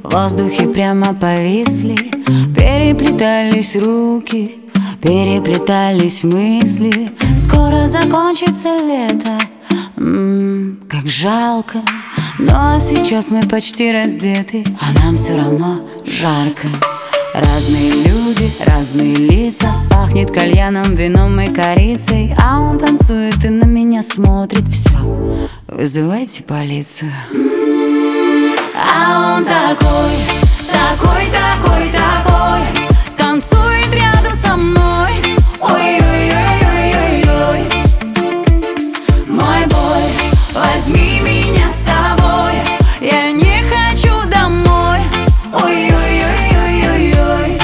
В воздухе прямо повисли, переплетались руки, переплетались мысли. Скоро закончится лето, как жалко. Но сейчас мы почти раздеты, а нам все равно жарко. Разные люди, разные лица, пахнет кальяном, вином и корицей. А он танцует и на меня смотрит. Все, вызывайте полицию. А он такой, такой, такой, такой, танцует рядом со мной. Ой-ой-ой-ой-ой-ой. Мой бой, возьми меня с собой, я не хочу домой. Ой-ой-ой-ой-ой-ой.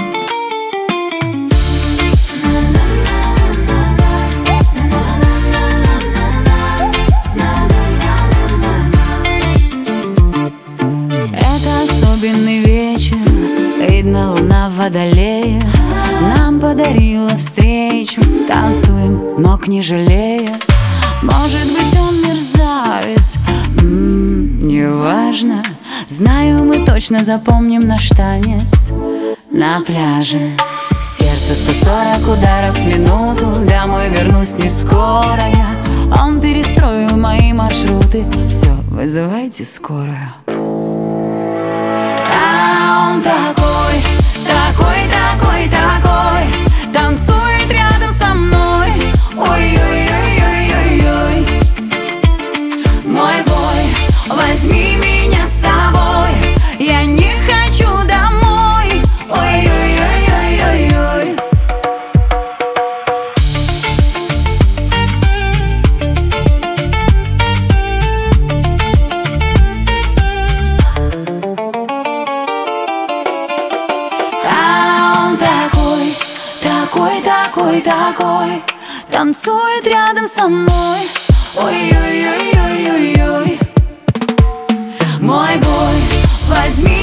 Это особенный вечер, видно луна в Водолее. Нам подарила встречу, танцуем, ног не жалея. Может быть, он мерзавец, неважно. Знаю, мы точно запомним наш танец на пляже. Сердце 140 ударов в минуту, домой вернусь не скоро я. Он перестроил мои маршруты, все, вызывайте скорую. А он такой, такой, такой, такой, танцует рядом со мной. Ой-ой-ой-ой-ой-ой. Мой бой, возьми меня с собой, я не хочу домой. Ой-ой-ой-ой-ой-ой. А он такой, такой, такой, такой, танцует рядом со мной. Ой-ой-ой-ой-ой-ой. Мой бой, возьми